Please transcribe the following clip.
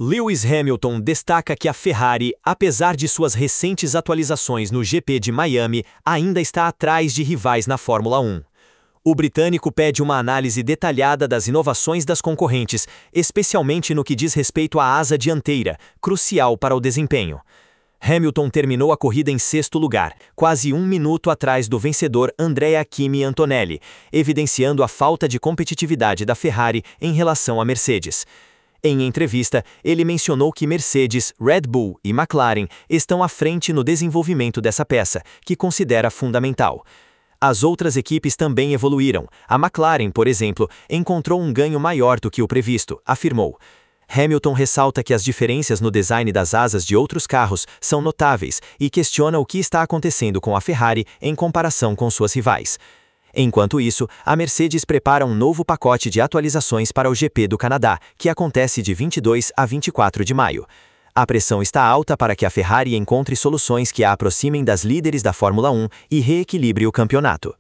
Lewis Hamilton destaca que a Ferrari, apesar de suas recentes atualizações no GP de Miami, ainda está atrás de rivais na Fórmula 1. O britânico pede uma análise detalhada das inovações das concorrentes, especialmente no que diz respeito à asa dianteira, crucial para o desempenho. Hamilton terminou a corrida em sexto lugar, quase 1 minuto atrás do vencedor Andrea Kimi Antonelli, evidenciando a falta de competitividade da Ferrari em relação à Mercedes. Em entrevista, ele mencionou que Mercedes, Red Bull e McLaren estão à frente no desenvolvimento dessa peça, que considera fundamental. As outras equipes também evoluíram. A McLaren, por exemplo, encontrou um ganho maior do que o previsto, afirmou. Hamilton ressalta que as diferenças no design das asas de outros carros são notáveis e questiona o que está acontecendo com a Ferrari em comparação com suas rivais. Enquanto isso, a Mercedes prepara um novo pacote de atualizações para o GP do Canadá, que acontece de 22 a 24 de maio. A pressão está alta para que a Ferrari encontre soluções que a aproximem das líderes da Fórmula 1 e reequilibre o campeonato.